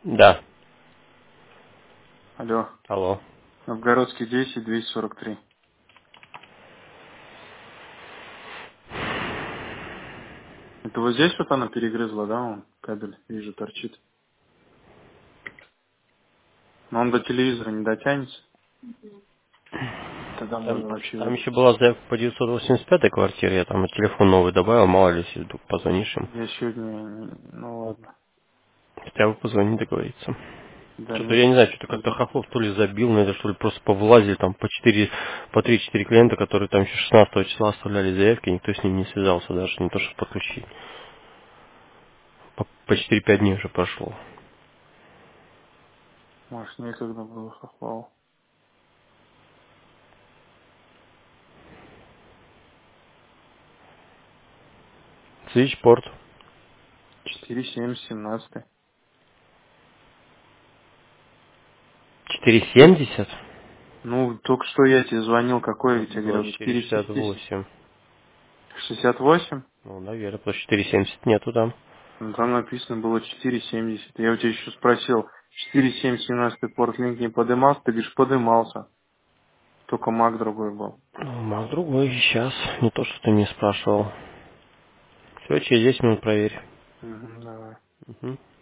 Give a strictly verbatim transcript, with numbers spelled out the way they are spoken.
Да. Алло. Алло. Новгородский десять, двести сорок три. Это вот здесь вот она перегрызла, да, он кабель, вижу, торчит. Но он до телевизора не дотянется. Тогда Там, можно вообще там вырубить. еще была заявка по девятьсот восемьдесят пятой квартире, я там телефон новый добавил, мало ли, если вдруг позвонишь им. Я сегодня... не- Ну ладно. Хотя бы позвони, договориться. Да Что-то нет. я не знаю, что-то как-то Пойду. Хохлов то ли забил на это, что ли, просто повылазили там по четыре, по три-четыре клиента, которые там еще шестнадцатого числа оставляли заявки, никто с ним не связался даже, не то что подключить. По, по четыре-пять дней уже прошло. Может, некогда было хохвал. Свичпорт. четыре семь семнадцать. четыре семьдесят? Ну, только что я тебе звонил, какой я Вот тебе было говорил, четыре четыре шестьдесят семьдесят. восемь. шестьдесят восемь? Ну, наверное, потому что четыре семьдесят нету там. Ну, там написано было четыре семьдесят. Я у тебя еще спросил, четыре семь семнадцать портлинк не подымался? Ты говоришь, подымался. Только маг другой был. Ну, маг другой сейчас, не то, что ты не спрашивал. Все, через десять минут проверь. Угу, давай. Мгм.